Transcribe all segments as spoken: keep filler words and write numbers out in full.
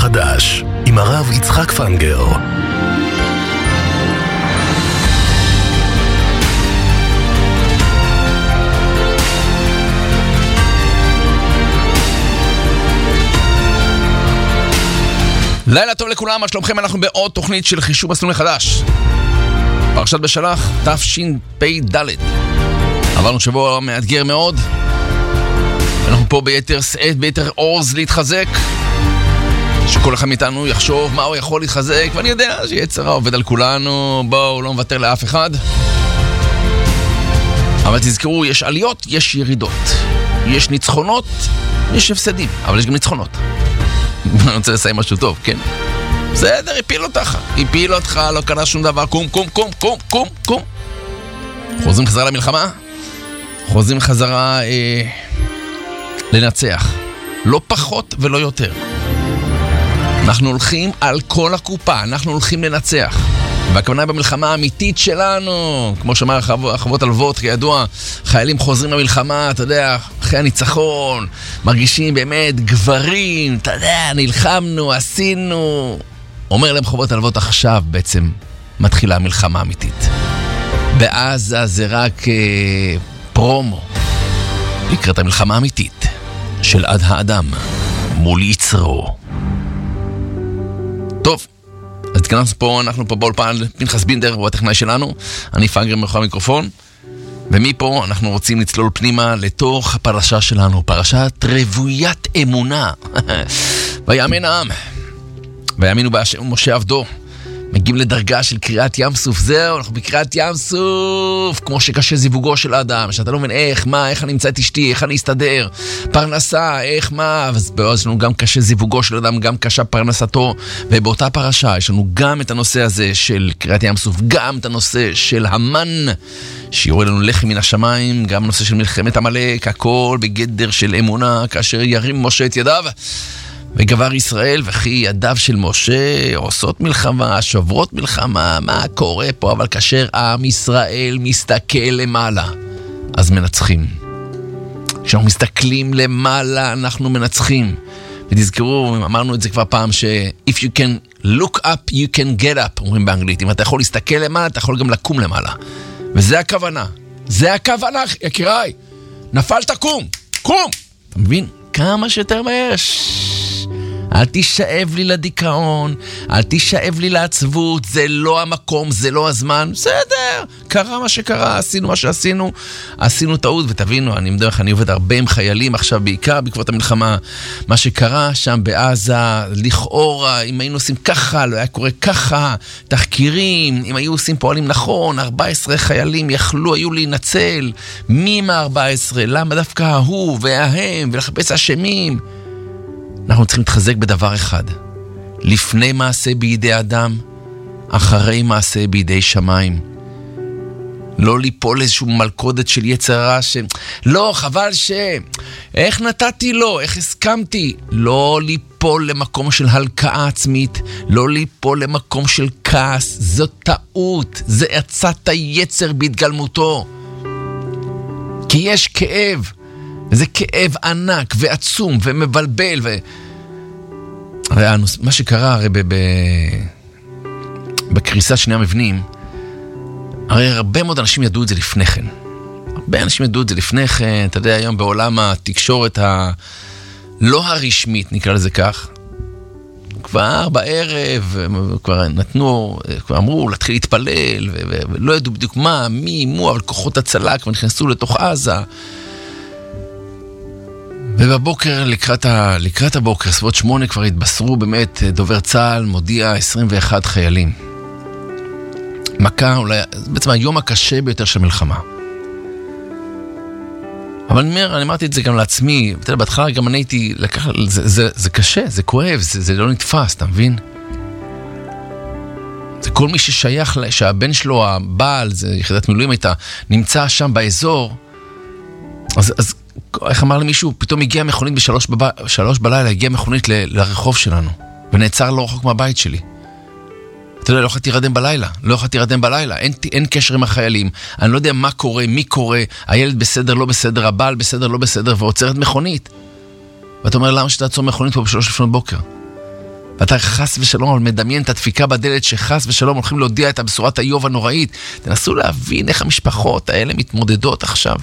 חדש עם הרב יצחק פנגר. לילה טוב לכולם, מה שלומכם? אנחנו בעוד תוכנית של חישוב מסלול מחדש, פרשת בשלח תשפ"ד. עברנו שבוע מאתגר מאוד, אנחנו פה ביתר שאת, ביתר עוז להתחזק, שכל אחד מאיתנו יחשוב מה הוא יכול להתחזק, ואני יודע שיצרה עובד על כולנו, בואו לא מוותר לאף אחד. אבל תזכרו, יש עליות, יש ירידות, יש ניצחונות, יש הפסדים, אבל יש גם ניצחונות. אני רוצה לסיים משהו טוב, כן? בסדר, הפיל אותך, הפיל אותך, לא קרה שום דבר, קום, קום, קום, קום, קום, קום. חוזרים חזרה למלחמה, חוזרים חזרה אה, לנצח, לא פחות ולא יותר. אנחנו הולכים על כל הקופה, אנחנו הולכים לנצח. והכוונה במלחמה האמיתית שלנו, כמו שאמר החוות הלוות, כידוע, חיילים חוזרים למלחמה, אתה יודע, אחרי הניצחון, מרגישים באמת גברים, אתה יודע, נלחמנו, עשינו. אומר להם חוות הלוות, עכשיו בעצם מתחילה המלחמה האמיתית. בעזה זה רק אה, פרומו לקראת המלחמה האמיתית של עד האדם מול יצרו. טוב, אז התכנסנו פה, אנחנו פה באולפן, פנחס בינדר הוא הטכנאי שלנו, אני פנגר מאחורי המיקרופון, ומפה אנחנו רוצים לצלול פנימה לתוך הפרשה שלנו, פרשת רוויית אמונה. ויאמן העם, ויאמינו בהשם ומשה עבדו, מגיעים לדרגה של קריאת ים סוף. זהו, אנחנו בקריאת ים סוף, כמו שקשה זיווגו של האדם, שאתה לא מבין איך, מה, איך אני אמצא את אשתי, איך אני אסתדר, פרנסה, איך, מה. אז בעוד יש לנו גם קשה זיווגו של האדם, גם קשה פרנסתו, ובאותה פרשה יש לנו גם את הנושא הזה של קריאת ים סוף, גם את הנושא של המן שיורד לנו לחם מן השמיים, גם הנושא של מלחמת עמלק, הכל בגדר של אמונה, כאשר ירים משה את ידיו וגבר ישראל, וכי ידיו של משה עושות מלחמה, שוברות מלחמה, מה קורה פה? אבל כאשר עם ישראל מסתכל למעלה, אז מנצחים. כשאנחנו מסתכלים למעלה, אנחנו מנצחים. ותזכרו, אמרנו את זה כבר פעם, ש-if you can look up, you can get up, אומרים באנגלית. אם אתה יכול להסתכל למעלה, אתה יכול גם לקום למעלה. וזה הכוונה. זה הכוונה, יקיריי. נפלת, קום. קום. אתה מבין? כמה שיותר מהר. אל תשאב לי לדיכאון, אל תשאב לי לעצבות, זה לא המקום, זה לא הזמן. בסדר, קרה מה שקרה, עשינו מה שעשינו, עשינו טעות, ותבינו, אני מדבר, אני עובד הרבה עם חיילים עכשיו, בעיקר בעקבות המלחמה, מה שקרה שם בעזה, לכאורה, אם היינו עושים ככה, לא היה קורה ככה, תחקירים, אם היו עושים פועלים נכון, ארבעה עשר חיילים יכלו, היו להינצל, מי מה-ארבע עשרה, למה דווקא ההוא וההם, ולחפש אשמים. אנחנו צריכים להתחזק בדבר אחד, לפני מעשה בידי אדם, אחרי מעשה בידי שמיים. לא ליפול איזשהו מלכודת של יצרה ש... לא, חבל ש... איך נתתי לו, איך הסכמתי? לא ליפול למקום של הלקאה עצמית, לא ליפול למקום של כעס, זו טעות, זה עצת היצר בהתגלמותו. כי יש כאב, וזה כאב ענק ועצום ומבלבל ו... הרי מה שקרה הרי ב... ב... בקריסת שני המבנים, הרי הרבה מאוד אנשים ידעו את זה לפני כן. הרבה אנשים ידעו את זה לפני כן, אתה יודע, היום בעולם התקשורת ה... לא הרשמית, נקרא לזה כך, כבר בערב, כבר נתנו, כבר אמרו להתחיל להתפלל, ו... ו... ולא ידעו בדיוק מה, מי, מו, אבל כוחות הצלה כבר נכנסו לתוך עזה, ובבוקר, לקראת, ה... לקראת הבוקר, סביבות שמונה כבר התבשרו באמת, דובר צה"ל מודיע עשרים ואחד חיילים. מכה, אולי, בעצם היום הקשה ביותר של מלחמה. אבל אני אומר, אני אמרתי את זה גם לעצמי, אתה יודע, בהתחלה גם אני הייתי, לקח, זה, זה, זה קשה, זה כואב, זה, זה לא נתפס, אתה מבין? זה כל מי ששייך, שהבן שלו, הבעל, זה יחידת מילואים הייתה, נמצא שם באזור, אז, אז איך אמר למישהו, פתאום הגיע מכונית בשלוש בב... שלוש בלילה, הגיע מכונית ל... לרחוב שלנו, ונעצר לא רחוק מהבית שלי. אתה יודע, לא יכולתי להירדם בלילה, לא יכולתי להירדם בלילה, אין, אין קשר עם החיילים, אני לא יודע מה קורה, מי קורה, הילד בסדר, לא בסדר, הבעל בסדר, לא בסדר, ועוצרת מכונית. ואתה אומר, למה שתעצור מכונית פה בשלוש לפנות בוקר? ואתה חס ושלום מדמיין את הדפיקה בדלת שחס ושלום הולכים להודיע את הבשורת האיוב הנוראית. תנסו להבין איך המשפחות האלה מתמודדות עכשיו.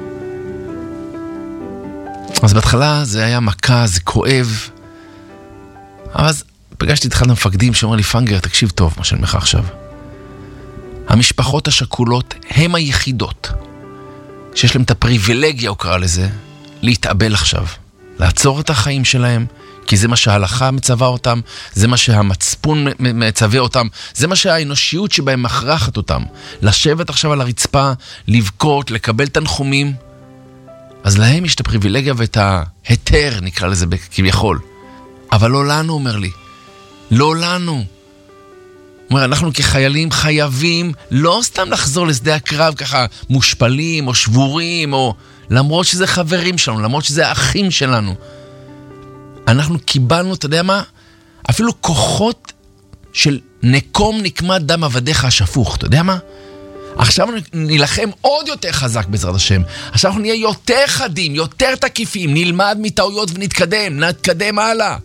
אז בהתחלה זה היה מכה, זה כואב. אבל אז פגשתי את אחד המפקדים שאומר לי, פנגר, תקשיב טוב מה שאני אומר לך עכשיו. המשפחות השכולות הם היחידות שיש להם את הפריבילגיה, הוא קרא לזה, להתאבל עכשיו. לעצור את החיים שלהם, כי זה מה שההלכה מצווה אותם, זה מה שהמצפון מצווה אותם, זה מה שהאנושיות שבהם מכרחת אותם. לשבת עכשיו על הרצפה, לבכות, לקבל תנחומים. אז להם יש את הפריבילגיה ואת ההיתר, נקרא לזה כביכול. אבל לא לנו, אומר לי. לא לנו. אומר, אנחנו כחיילים חייבים לא סתם לחזור לשדה הקרב ככה מושפלים או שבורים, או למרות שזה חברים שלנו, למרות שזה האחים שלנו. אנחנו קיבלנו, אתה יודע מה? אפילו כוחות של נקום נקמת דם עבדיך השפוך, אתה יודע מה? עכשיו נלחם עוד יותר חזק בעזרת השם. עכשיו אנחנו נהיה יותר חדים, יותר תקיפים, נלמד מטעויות ונתקדם, נתקדם הלאה.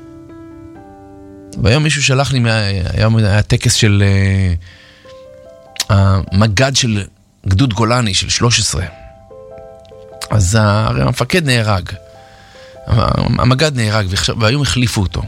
והיום מישהו שלח לי, היום היה טקס של uh, המגד של גדוד גולני של שלוש עשרה. אז הרי המפקד נהרג. המגד נהרג, והיום החליפו אותו.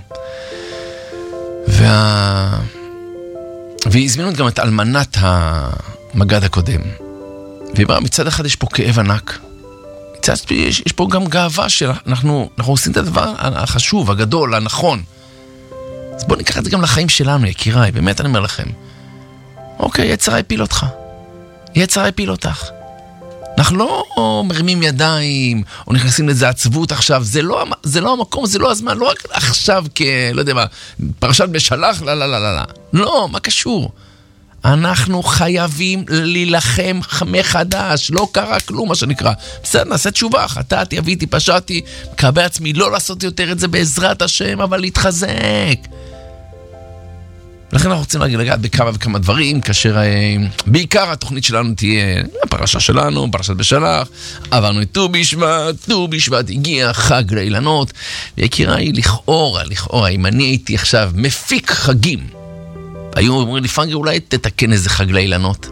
וה... והזמינו גם את אלמנת המגד הקודם. והיא אמרה, מצד אחד יש פה כאב ענק. מצד יש, יש פה גם גאווה שאנחנו אנחנו עושים את הדבר החשוב, הגדול, הנכון. אז בואו ניקח את זה גם לחיים שלנו, יקיריי, באמת אני אומר לכם. אוקיי, יצרה הפיל אותך. יצרה הפיל אותך. אנחנו לא מרימים ידיים, או נכנסים לזה עצבות עכשיו, זה לא, זה לא המקום, זה לא הזמן, לא רק עכשיו כ... לא יודע מה, פרשת בשלח, לא, לא, לא, לא, לא. לא, מה קשור? אנחנו חייבים להילחם מחדש, לא קרה כלום, מה שנקרא. בסדר, נעשה תשובה, חטאתי, אביתי, פשעתי, מקבל עצמי, לא לעשות יותר את זה בעזרת השם, אבל להתחזק. לכן אנחנו רוצים לגעת בכמה וכמה דברים, כאשר בעיקר התוכנית שלנו תהיה הפרשה שלנו, פרשת בשלח, עברנו את ט"ו בשבט, ט"ו בשבט הגיע חג לאילנות, ויקיריי, לכאורה, לכאורה, אם אני הייתי עכשיו מפיק חגים, היו אומרים לי, פנגר, אולי תתקן איזה חג לאילנות.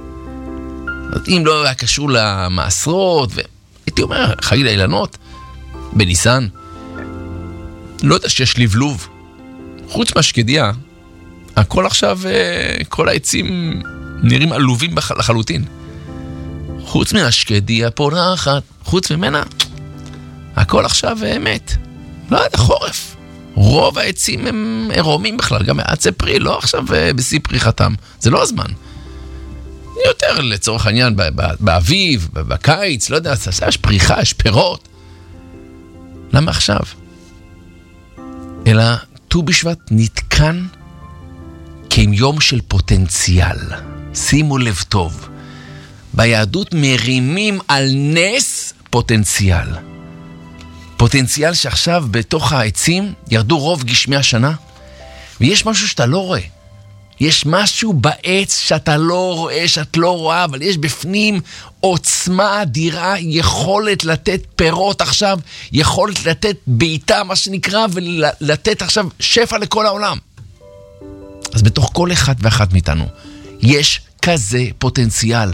אם לא היה קשור למעשרות, והייתי אומר, חג לאילנות, בניסן, לא יודע שיש לבלוב, חוץ מהשקדיה, הכל עכשיו, כל העצים נראים עלובים לחלוטין. חוץ מהשקדיה פורחת, חוץ ממנה, הכל עכשיו מת. לא יודע, חורף. רוב העצים הם עירומים בכלל, גם עצי פרי, לא עכשיו בשיא פריחתם. זה לא הזמן. יותר לצורך העניין, באביב, בקיץ, לא יודע, יש פריחה, יש פירות. למה עכשיו? אלא ט"ו בשבט נתקן כעם יום של פוטנציאל. שימו לב טוב. ביהדות מרימים על נס פוטנציאל. פוטנציאל שעכשיו בתוך העצים ירדו רוב גשמי השנה, ויש משהו שאתה לא רואה. יש משהו בעץ שאתה לא רואה, שאת לא רואה, אבל יש בפנים עוצמה אדירה, יכולת לתת פירות עכשיו, יכולת לתת בעיטה, מה שנקרא, ולתת עכשיו שפע לכל העולם. אז בתוך כל אחד ואחת מאיתנו יש כזה פוטנציאל.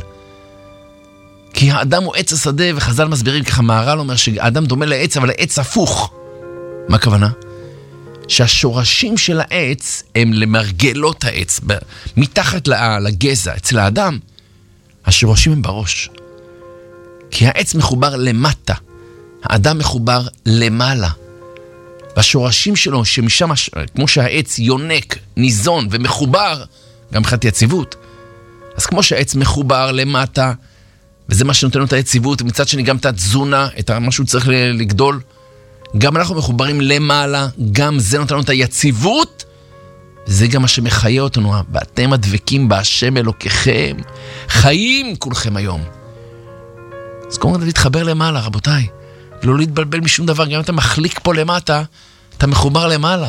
כי האדם הוא עץ השדה, וחז"ל מסבירים ככה, מהר"ל אומר שהאדם דומה לעץ, אבל לעץ הפוך. מה הכוונה? שהשורשים של העץ הם למרגלות העץ, מתחת לגזע. אצל האדם, השורשים הם בראש. כי העץ מחובר למטה, האדם מחובר למעלה. והשורשים שלו, שמשם, כמו שהעץ יונק, ניזון ומחובר, גם מבחינת יציבות, אז כמו שהעץ מחובר למטה, וזה מה שנותן לו את היציבות, ומצד שני גם את התזונה, את מה שהוא צריך לגדול, גם אנחנו מחוברים למעלה, גם זה נותן לנו את היציבות, וזה גם מה שמחיה אותנו, ואתם הדבקים בהשם אלוקיכם, חיים כולכם היום. אז קודם כל להתחבר למעלה, רבותיי, לא להתבלבל משום דבר, גם אם אתה מחליק פה למטה, אתה מחובר למעלה.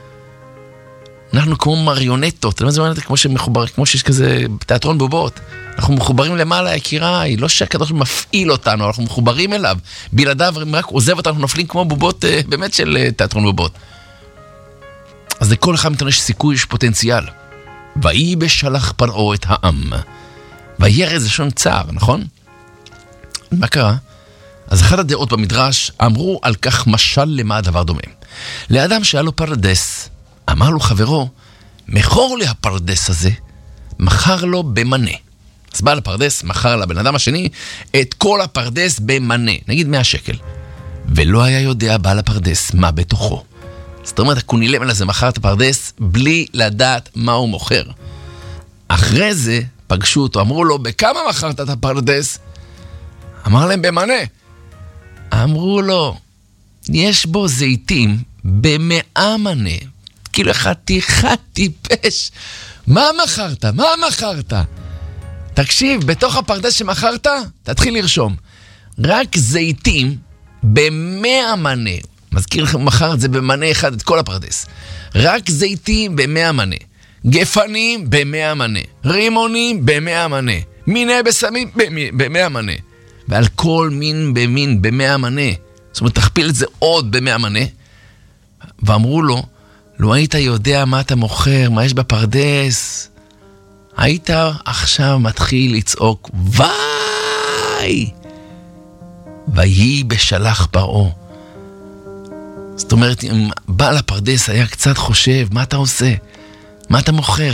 אנחנו כמו מריונטות, אתה יודע מה זה מריונטות? כמו שמחובר, כמו שיש כזה תיאטרון בובות. אנחנו מחוברים למעלה, יקיריי, לא שהקדוש מפעיל אותנו, אנחנו מחוברים אליו. בלעדיו, אם רק עוזב אותנו, אנחנו נופלים כמו בובות, באמת של תיאטרון בובות. אז לכל אחד מאיתנו יש סיכוי, יש פוטנציאל. ויהי בשלח פרעה את העם. וירא זה לשון צער, נכון? מה קרה? אז אחת הדעות במדרש אמרו על כך משל למה הדבר דומה. לאדם שהיה לו פרדס, אמר לו חברו, מכור לי הפרדס הזה, מכר לו במנה. אז בעל הפרדס מכר לבן אדם השני את כל הפרדס במנה, נגיד מאה שקל. ולא היה יודע בעל הפרדס מה בתוכו. זאת אומרת, הקונילם הזה מכר את הפרדס בלי לדעת מה הוא מוכר. אחרי זה פגשו אותו, אמרו לו, בכמה מכרת את הפרדס? אמר להם, במנה. אמרו לו, יש בו זיתים במאה מנה. כאילו חתיכת טיפש. מה מכרת? מה מכרת? תקשיב, בתוך הפרדס שמכרת, תתחיל לרשום. רק זיתים במאה מנה. מזכיר לכם, הוא מכר את זה במנה אחד, את כל הפרדס. רק זיתים במאה מנה. גפנים במאה מנה. רימונים במאה מנה. מיני בשמים במאה מנה. ועל כל מין במין במאה מנה. זאת אומרת, תכפיל את זה עוד במאה מנה. ואמרו לו, לא היית יודע מה אתה מוכר, מה יש בפרדס. היית עכשיו מתחיל לצעוק, ויי! ויהי בשלח פרעה. זאת אומרת, אם בעל הפרדס היה קצת חושב, מה אתה עושה? מה אתה מוכר?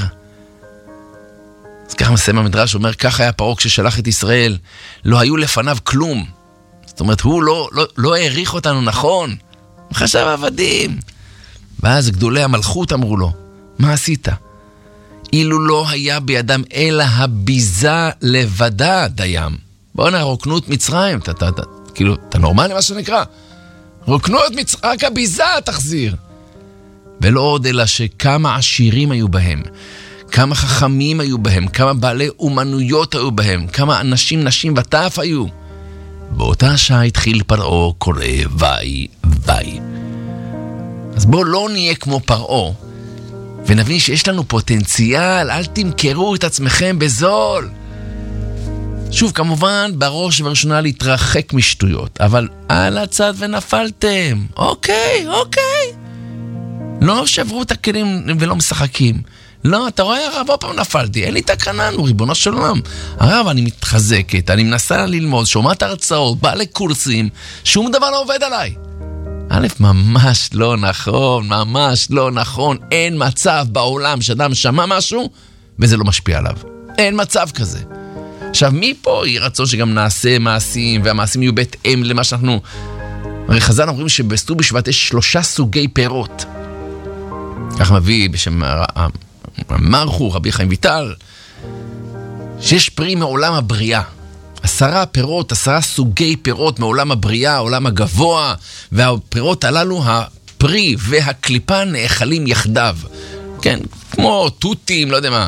אז ככה מסיים המדרש, אומר, ככה היה פרעה כששלח את ישראל, לא היו לפניו כלום. זאת אומרת, הוא לא, לא, לא העריך אותנו נכון. הוא חשב עבדים. ואז גדולי המלכות אמרו לו, מה עשית? אילו לא היה בידם אלא הביזה לבדה דיים. בוא נה, רוקנות מצרים, אתה, אתה, אתה, כאילו, אתה נורמלי מה שנקרא? רוקנות מצרים, רק הביזה תחזיר. ולא עוד אלא שכמה עשירים היו בהם, כמה חכמים היו בהם, כמה בעלי אומנויות היו בהם, כמה אנשים, נשים וטף היו. באותה שעה התחיל פרעה קורא וי וי. אז בואו לא נהיה כמו פרעה, ונבין שיש לנו פוטנציאל, אל תמכרו את עצמכם בזול. שוב, כמובן, בראש ובראשונה להתרחק משטויות, אבל על הצד ונפלתם. אוקיי, אוקיי. לא שברו את הכלים ולא משחקים. לא, אתה רואה הרב, עוד פעם נפלתי, אין לי תקנה, נו, ריבונו של עולם. הרב, אני מתחזקת, אני מנסה ללמוד, שומעת הרצאות, בא לקורסים, שום דבר לא עובד עליי. א', ממש לא נכון, ממש לא נכון. אין מצב בעולם שאדם שמע משהו וזה לא משפיע עליו. אין מצב כזה. עכשיו, מי פה יהיה רצון שגם נעשה מעשים, והמעשים יהיו בהתאם למה שאנחנו... הרי חז"ל אומרים שבט"ו בשבט יש שלושה סוגי פירות. כך מביא בשם מרחו, רבי חיים ויטל, שיש פרי מעולם הבריאה. עשרה פירות, עשרה סוגי פירות מעולם הבריאה, העולם הגבוה, והפירות הללו, הפרי והקליפה נאכלים יחדיו. כן, כמו טוטים, לא יודע מה.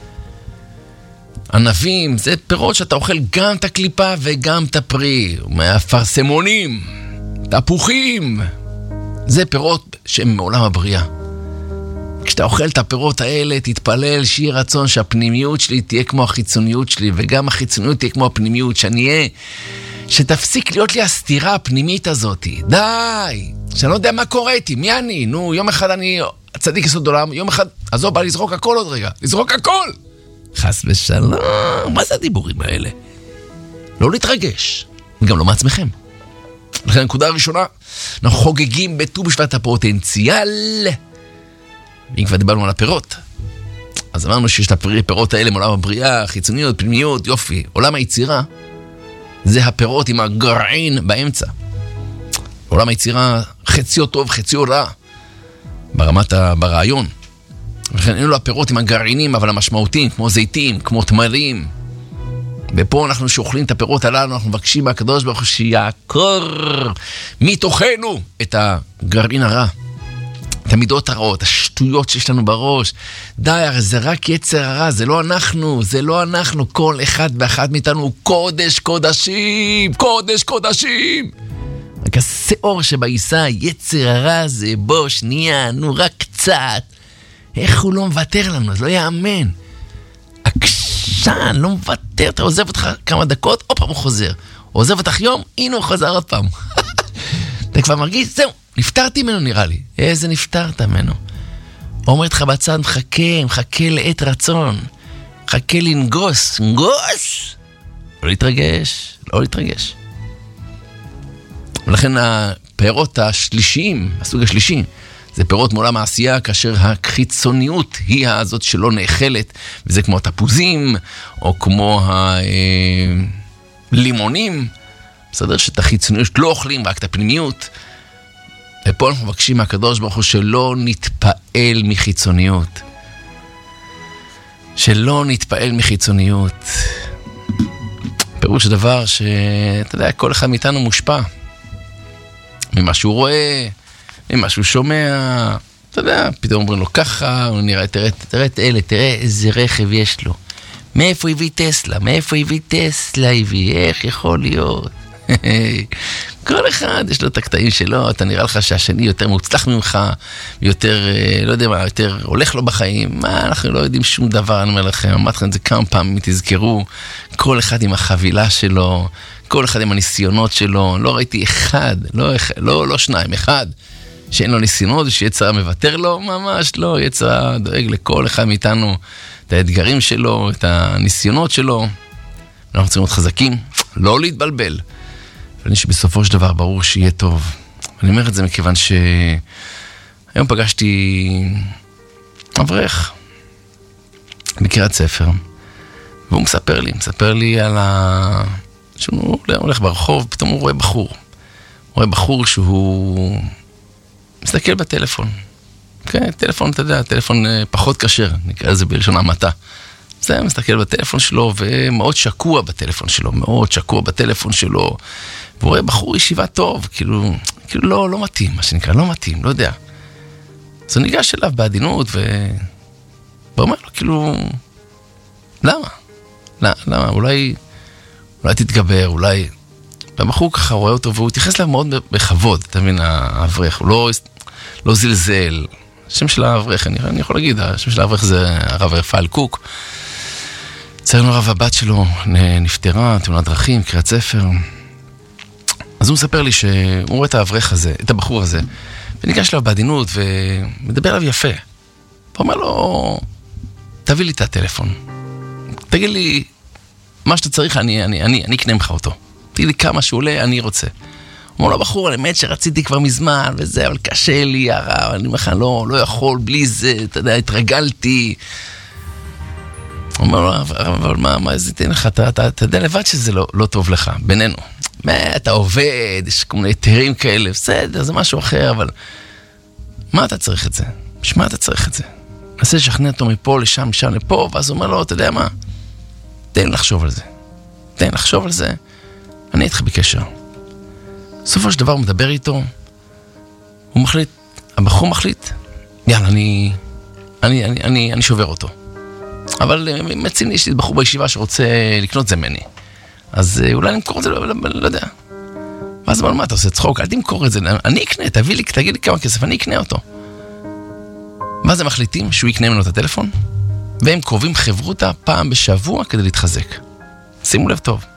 ענבים, זה פירות שאתה אוכל גם את הקליפה וגם את הפרי. מהפרסמונים, תפוחים. זה פירות שהם מעולם הבריאה. כשאתה אוכל את הפירות האלה, תתפלל שיהיה רצון שהפנימיות שלי תהיה כמו החיצוניות שלי, וגם החיצוניות תהיה כמו הפנימיות, שאני אהיה, שתפסיק להיות לי הסתירה הפנימית הזאת. די! שאני לא יודע מה קורה איתי, מי אני? נו, יום אחד אני צדיק יסוד עולם, יום אחד, אז הוא בא לזרוק הכל עוד רגע, לזרוק הכל! חס ושלום, מה זה הדיבורים האלה? לא להתרגש, גם לא מעצמכם. לכן הנקודה הראשונה, אנחנו חוגגים בט"ו בשבט הפוטנציאל, אם כבר דיברנו על הפירות, אז אמרנו שיש לפירות האלה מעולם הבריאה, חיצוניות, פנימיות, יופי. עולם היצירה זה הפירות עם הגרעין באמצע. עולם היצירה חציו טוב, חציו רע, ברמת, ברעיון. וכן אלו הפירות עם הגרעינים, אבל המשמעותיים, כמו זיתים, כמו תמרים. ופה אנחנו שאוכלים את הפירות הללו, אנחנו מבקשים מהקדוש ברוך הוא שיעקור מתוכנו את הגרעין הרע. את המידות הרעות, השטויות שיש לנו בראש. די, הרי זה רק יצר הרע, זה לא אנחנו, זה לא אנחנו. כל אחד ואחת מאיתנו הוא קודש קודשים, קודש קודשים. רק השאור שבעיסה, יצר הרע זה בוא, שנייה, נו, רק קצת. איך הוא לא מוותר לנו, אז לא יאמן. עקשן, לא מוותר, אתה עוזב אותך כמה דקות, עוד פעם הוא חוזר. עוזב אותך יום, הנה הוא חוזר עוד פעם. אתה כבר מרגיש, זהו. נפטרתי ממנו נראה לי. איזה נפטרת ממנו? אומרת לך בצד, מחכה, מחכה לעת רצון. מחכה לנגוס, נגוס! לא להתרגש, לא להתרגש. ולכן הפירות השלישיים, הסוג השלישי, זה פירות מעולם העשייה, כאשר החיצוניות היא הזאת שלא נאכלת, וזה כמו התפוזים, או כמו הלימונים, בסדר שאת החיצוניות לא אוכלים, רק את הפנימיות. ופה אנחנו מבקשים מהקדוש ברוך הוא שלא נתפעל מחיצוניות. שלא נתפעל מחיצוניות. פירוש דבר שאתה יודע, כל אחד מאיתנו מושפע. ממה שהוא רואה, ממה שהוא שומע. אתה יודע, פתאום אומרים לו ככה, הוא נראה, תראה, תראה את אלה, תראה איזה רכב יש לו. מאיפה הביא טסלה? מאיפה הביא טסלה? הביא, איך יכול להיות? כל אחד יש לו את הקטעים שלו, אתה נראה לך שהשני יותר מוצלח ממך, יותר, לא יודע מה, יותר הולך לו בחיים, מה, אנחנו לא יודעים שום דבר, אני אומר לכם, אמרתי לכם את זה כמה פעמים, תזכרו, כל אחד עם החבילה שלו, כל אחד עם הניסיונות שלו, לא ראיתי אחד, לא, לא, לא שניים, אחד, שאין לו ניסיונות, שיצרה מוותר לו, ממש לא, יצרה דואג לכל אחד מאיתנו, את האתגרים שלו, את הניסיונות שלו, אנחנו צריכים להיות חזקים, לא להתבלבל, ואני שבסופו של דבר ברור שיהיה טוב. אני אומר את זה מכיוון שהיום פגשתי אברך בקריית ספר, והוא מספר לי, מספר לי על ה... שהוא הולך ברחוב, פתאום הוא רואה בחור. הוא רואה בחור שהוא מסתכל בטלפון. כן, טלפון, אתה יודע, טלפון פחות קשר, נקרא לזה בלשון המעטה. זה מסתכל בטלפון שלו, ומאוד שקוע בטלפון שלו, מאוד שקוע בטלפון שלו, והוא רואה בחור ישיבה טוב, כאילו, כאילו לא, לא מתאים, מה שנקרא, לא מתאים, לא יודע. אז הוא ניגש אליו בעדינות, ואומר לו, כאילו, למה? למה? למה? אולי, אולי תתגבר, אולי... והבחור ככה רואה אותו, והוא התייחס לה מאוד בכבוד, אתה מבין, האברך, הוא לא, לא זלזל. השם של האברך, אני, אני יכול להגיד, השם של האברך זה הרב רפאל קוק. ציינו הרב הבת שלו נפטרה, תאונת דרכים, קריית ספר. אז הוא מספר לי שהוא רואה את האברך הזה, את הבחור הזה, וניגש לו בעדינות ומדבר עליו יפה. הוא אומר לו, תביא לי את הטלפון. תגיד לי, מה שאתה צריך, אני, אני, אני, אני אקנה ממך אותו. תגיד לי כמה שהוא עולה, אני רוצה. הוא אומר לו, בחור, האמת שרציתי כבר מזמן, וזה, אבל קשה לי, הרב, אני אומר לך, לא, לא יכול, בלי זה, אתה יודע, התרגלתי. הוא אומר לו, אבל מה, מה, זה תן לך, אתה, אתה, אתה יודע לבד שזה לא, לא טוב לך, בינינו. מה, אתה עובד, יש כל מיני היתרים כאלה, בסדר, זה משהו אחר, אבל מה אתה צריך את זה? בשמה אתה צריך את זה? נסה לשכנע אותו מפה, לשם, משם, לפה, ואז הוא אומר לו, אתה יודע מה? תן לחשוב על זה. תן לחשוב על זה, אני איתך בקשר. בסופו של דבר הוא מדבר איתו, הוא מחליט, הבחור מחליט, יאללה, אני, אני, אני, אני, אני שובר אותו. אבל מציין לי, יש לי בחור בישיבה שרוצה לקנות זה מני. אז אולי אני אמכור את זה, לא, לא, לא יודע. ואז אמר, מה אתה עושה צחוק? אל תמכור את זה, אני אקנה, תביא לי, תגיד לי כמה כסף, אני אקנה אותו. ואז הם מחליטים שהוא יקנה ממנו את הטלפון, והם קרובים חברותה פעם בשבוע כדי להתחזק. שימו לב טוב.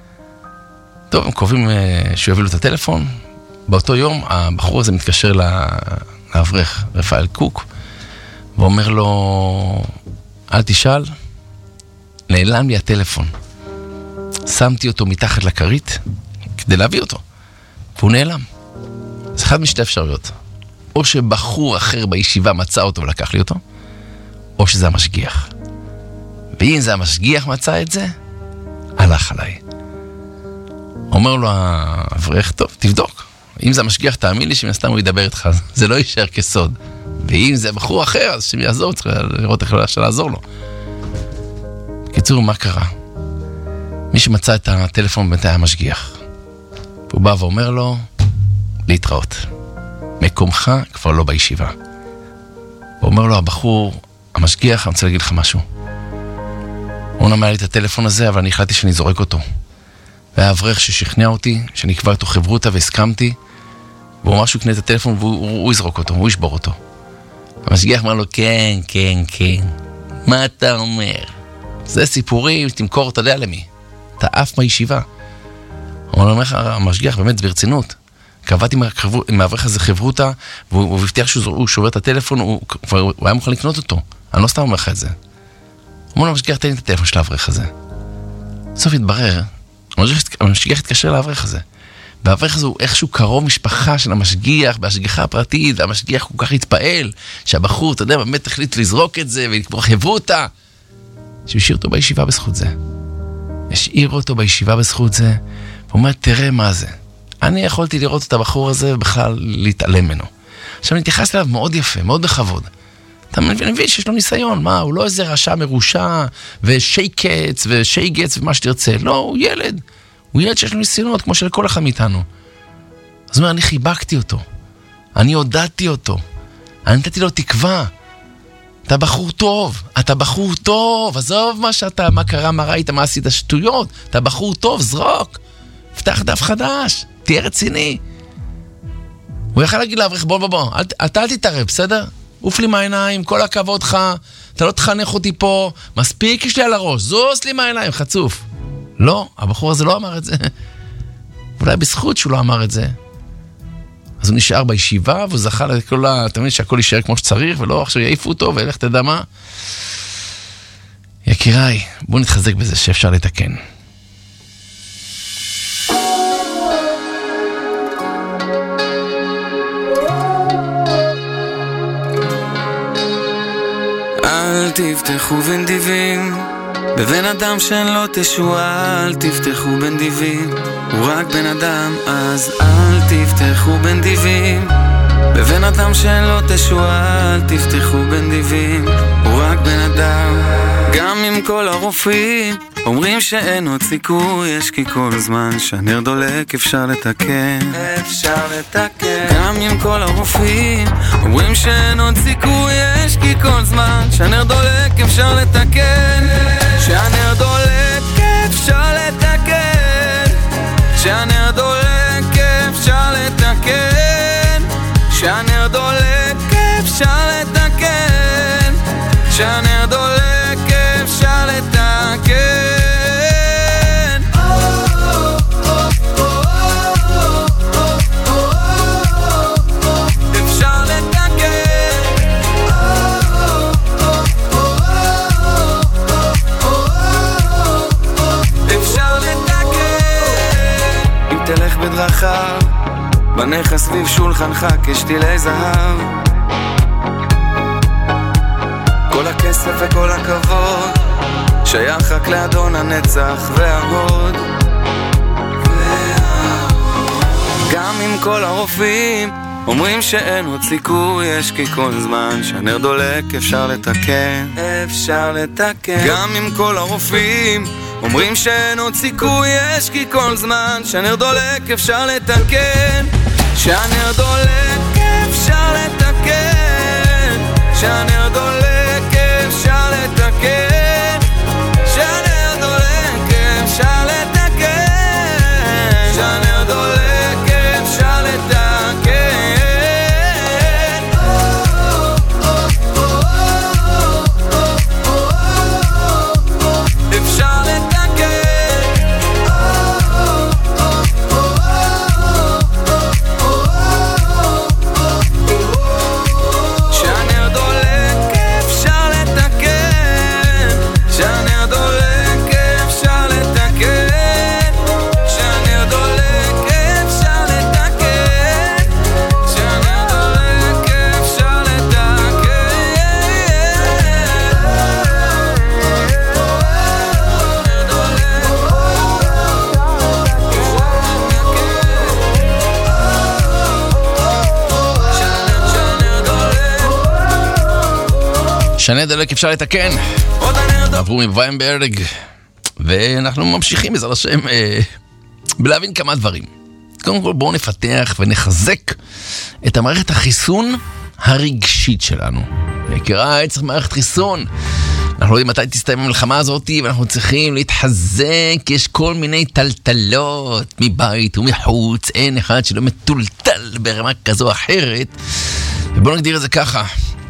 טוב, הם קרובים שהוא יביא לו את הטלפון, באותו יום הבחור הזה מתקשר לאברך, רפאל קוק, ואומר לו, אל תשאל, נעלם לי הטלפון. שמתי אותו מתחת לכרית כדי להביא אותו, והוא נעלם. זה אחד משתי אפשרויות. או שבחור אחר בישיבה מצא אותו ולקח לי אותו, או שזה המשגיח. ואם זה המשגיח מצא את זה, הלך עליי. אומר לו האברך, טוב, תבדוק. אם זה המשגיח, תאמין לי שמסתם הוא ידבר איתך, זה לא יישאר כסוד. ואם זה בחור אחר, אז שמי יעזור, צריך לראות איך אפשר לעזור לו. בקיצור, מה קרה? מי שמצא את הטלפון בינתיים המשגיח. הוא בא ואומר לו, להתראות. מקומך כבר לא בישיבה. הוא אומר לו, הבחור, המשגיח, אני רוצה להגיד לך משהו. הוא נמל לי את הטלפון הזה, אבל אני החלטתי שאני זורק אותו. והאברך ששכנע אותי, שאני כבר איתו חברותה והסכמתי, והוא אמר שהוא יקנה את הטלפון והוא הוא יזרוק אותו, הוא ישבור אותו. המשגיח אמר לו, כן, כן, כן. מה אתה אומר? זה סיפורים, תמכור, אתה יודע למי. אתה אף מהישיבה. הוא אומר לך, המשגיח באמת ברצינות. קבעתי עם האברך הזה חברותה, והוא הבטיח שהוא שובר את הטלפון, הוא היה מוכן לקנות אותו. אני לא סתם אומר לך את זה. הוא אומר, המשגיח, תן לי את הטלפון של האברך הזה. בסוף התברר, המשגיח התקשר לאברך הזה. והאברך הזה הוא איכשהו קרוב משפחה של המשגיח, בהשגיחה הפרטית, והמשגיח כל כך התפעל, שהבחור, אתה יודע, באמת החליט לזרוק את זה, ולקבור חברותה. שהוא השאיר אותו בישיבה בזכות זה. השאיר אותו בישיבה בזכות זה, והוא אומר, תראה מה זה. אני יכולתי לראות את הבחור הזה ובכלל להתעלם ממנו. עכשיו נתייחס אליו מאוד יפה, מאוד בכבוד. אתה מבין שיש לו ניסיון, מה? הוא לא איזה רשע מרושע ושייקץ ושייגץ ומה שתרצה. לא, הוא ילד. הוא ילד שיש לו ניסיונות כמו של כל אחד מאיתנו. אז אומר, אני חיבקתי אותו. אני הודעתי אותו. אני נתתי לו תקווה. אתה בחור טוב. אתה בחור טוב. עזוב מה שאתה, מה קרה, מה ראית, מה עשית, שטויות. אתה בחור טוב, זרוק. פתח דף חדש. תהיה רציני. הוא יכל להגיד לאברך, בוא בוא בוא, אל, אתה אל תתערב, בסדר? עוף לי מהעיניים, כל הכבוד לך, אתה לא תחנך אותי פה, מספיק יש לי על הראש, זוז לי מהעיניים, חצוף. לא, הבחור הזה לא אמר את זה. אולי בזכות שהוא לא אמר את זה. אז הוא נשאר בישיבה, והוא זכה לכל ה... אתה מבין שהכל יישאר כמו שצריך, ולא עכשיו יעיפו אותו, וילך תדע מה. יקיריי, בואו נתחזק בזה שאפשר לתקן. אל תפתחו בנדיבים בבן אדם שלא תשועה, אל תפתחו בנדיבים, הוא רק בן אדם, אז אל תפתחו בנדיבים בבן אדם שלא תשועה, אל תפתחו בנדיבים, הוא רק בן אדם. גם עם כל הרופאים אומרים שאין עוד סיכוי, יש כי כל זמן שהנר דולק אפשר לתקן, אפשר לתקן. גם עם כל הרופאים אומרים שאין עוד סיכוי, יש כי כל זמן שהנר דולק אפשר לתקן, שהנר דולק אפשר לתקן, שהנר דולק אפשר לתקן, שהנר דולק אפשר לתקן, שהנר דולק אפשר לתקן. תלך בדרכיו, בנך סביב שולחנך כשתילי זהב, כל הכסף וכל הכבוד שייך רק לאדון הנצח וההוד. גם עם כל הרופאים אומרים שאין עוד סיכוי, יש כי כל זמן שהנר דולק אפשר לתקן, אפשר לתקן. גם עם כל הרופאים אומרים שאין עוד סיכוי, יש כי כל זמן שהנר דולק אפשר לתקן, שהנר דולק אפשר לתקן, שהנר דולק אפשר לתקן, שהנר דולק אפשר לתקן, שהנר דולק אפשר לתקן. שהנר דולק אפשר לתקן. עברו מוויינברג, ואנחנו ממשיכים בעזרת השם אה, בלהבין כמה דברים. קודם כל בואו נפתח ונחזק את המערכת החיסון הרגשית שלנו. נקרא, צריך מערכת חיסון. אנחנו יודעים מתי תסתיים המלחמה הזאת, ואנחנו צריכים להתחזק. יש כל מיני טלטלות מבית ומחוץ, אין אחד שלא מטולטל ברמה כזו או אחרת. ובואו נגדיר את זה ככה,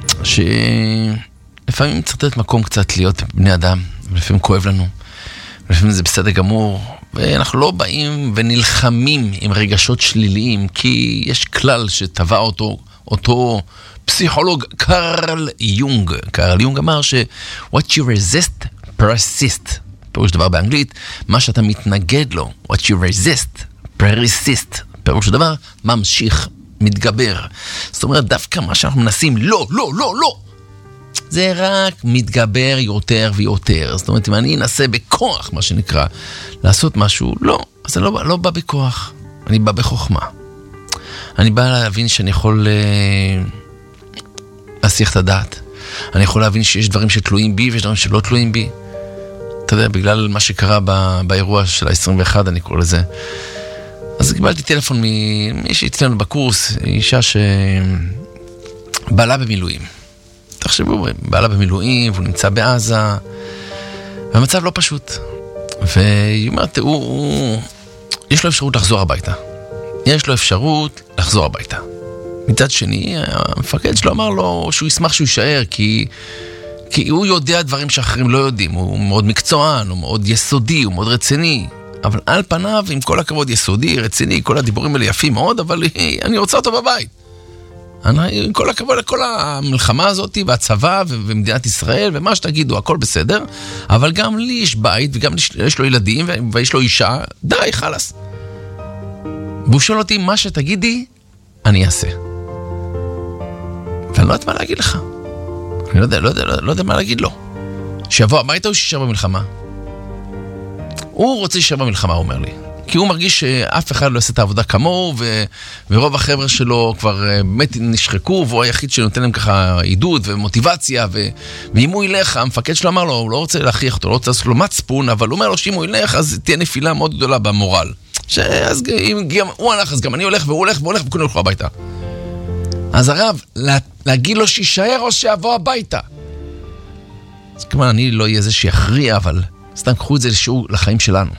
שלפעמים צריך לתת מקום קצת להיות בני אדם, ולפעמים כואב לנו, ולפעמים זה בסדר גמור, ואנחנו לא באים ונלחמים עם רגשות שליליים, כי יש כלל שטבע אותו, אותו פסיכולוג קרל יונג. קרל יונג אמר ש what you resist persist. פירוש דבר באנגלית, מה שאתה מתנגד לו, what you resist persist. פירוש דבר ממשיך, מתגבר. זאת אומרת, דווקא מה שאנחנו מנסים, לא, לא, לא, לא. זה רק מתגבר יותר ויותר. זאת אומרת, אם אני אנסה בכוח, מה שנקרא, לעשות משהו, לא, אז זה לא, לא בא בכוח. אני בא בחוכמה. אני בא להבין שאני יכול להסיח את הדעת. אני יכול להבין שיש דברים שתלויים בי ויש דברים שלא תלויים בי. אתה יודע, בגלל מה שקרה בא, באירוע של ה-עשרים ואחת, אני קורא לזה. אז קיבלתי טלפון ממישהי אצלנו בקורס, אישה שבעלה במילואים. תחשבו, בעלה במילואים, והוא נמצא בעזה, והמצב לא פשוט. והיא אומרת, הוא, הוא, יש לו אפשרות לחזור הביתה. יש לו אפשרות לחזור הביתה. מצד שני, המפקד שלו אמר לו שהוא ישמח שהוא יישאר, כי, כי הוא יודע דברים שאחרים לא יודעים. הוא מאוד מקצוען, הוא מאוד יסודי, הוא מאוד רציני. אבל על פניו, עם כל הכבוד יסודי, רציני, כל הדיבורים האלה יפים מאוד, אבל אני רוצה אותו בבית. אני, עם כל הכבוד לכל המלחמה הזאת, והצבא ומדינת ישראל, ומה שתגידו, הכל בסדר, אבל גם לי יש בית, וגם יש לו ילדים, ויש לו אישה, די, חלס. והוא שואל אותי, מה שתגידי, אני אעשה. ואני לא יודעת מה להגיד לך. אני לא יודע, לא יודע, לא, לא יודע מה להגיד לו. שיבוא, מה הייתה הוא שישר במלחמה? הוא רוצה שישר במלחמה, הוא אומר לי. כי הוא מרגיש שאף אחד לא יעשה את העבודה כמוהו, ו... ורוב החבר'ה שלו כבר באמת נשחקו, והוא היחיד שנותן להם ככה עידוד ומוטיבציה, ו... ואם הוא ילך, המפקד שלו אמר לו, הוא לא רוצה להכריח אותו, לא רוצה לעשות לו מצפון, אבל הוא אומר לו שאם הוא ילך, אז תהיה נפילה מאוד גדולה במורל. שאז אם גם הוא הלך, אז גם אני הולך, והוא הולך, והוא הולך, וכולם הולכו הביתה. אז הרב, לה... להגיד לו שישאר או שיבוא הביתה. אז כמובן, אני לא אהיה זה שיכריע, אבל סתם קחו את זה לשיעור לחיים שלנו.